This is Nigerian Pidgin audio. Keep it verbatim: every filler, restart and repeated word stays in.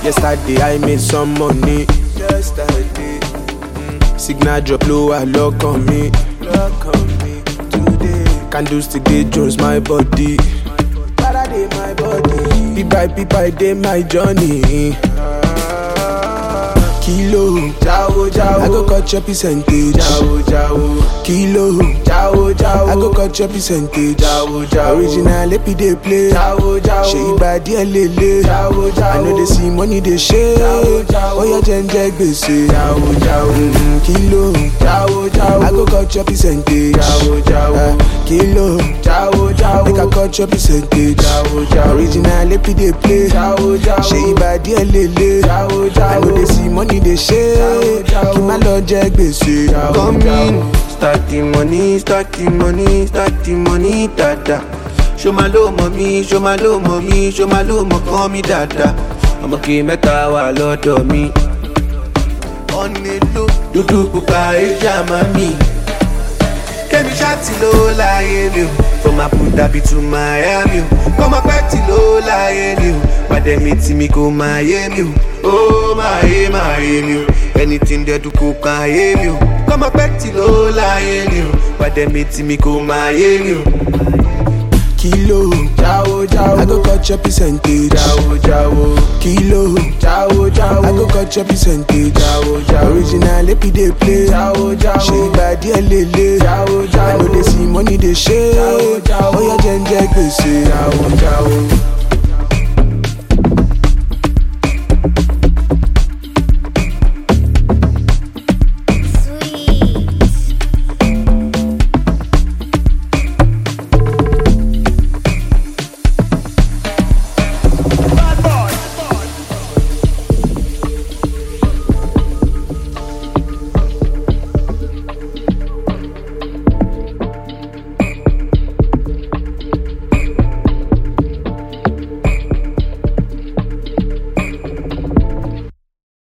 Yesterday I made some money. Yesterday. Mm. Signal drop lower, lock on me. Lock on me. Today. Candlestick they Jones my body. Paraday my body. Beat by beat by day my journey. Kilo, Jao, Jao. I go cut your percentage. Jao, Jao. Kilo, Jao, Jao. I go cut your percentage. Jao, Jao. Original epi they play. Jao, Jao. Shey body lele. Jao, Jao. I know they see money they share. Jao, Jao. Oh yeah, jen jen gbese. Jao, Jao. Mm-hmm. Kilo, Jao, Jao. I go cut your percentage. Jao, Jao. Uh, Kilo, Jao, Jao. Make I cut your percentage. Jao, Jao. Original epi they play. Jao, Jao. Shey body lele. Jao, Jao. I know they see money they share. Keep my logic busy. Come in, start the money, start the money, start the money, dada. Show my low mommy, show my low mommy, show my low mo call me dada. I'ma keep meta wa lọ́dọ̀ mi. On the low, dúdú pupa eja mami. Kẹ́mi ṣáàtì ló láyé mi o, from Abu Dhabi to Miami o. Kọ́mọ pẹ́ tí ló láyé mi o, pàdé mi tí mi kò máa yé mi o. Oh máa yé máa yé mi o, anything dẹ̀ dùn kò kàn yé mi o. Kọ́mọ pẹ́ tí ló láyé mi o, pàdé mi tí mi kò máa yé mi o. Kilo, Jao, Jao. I go cut your percentage. Jao, Jao. Kilo, Jao, Jao. I go cut your percentage. Jao, Jao. Original epi they play. Jao, Jao. Shey body lele. Jao, Jao. I know they see money they share. Jao, Jao. Oh yeah, jen jen gbese. Jao, Jao.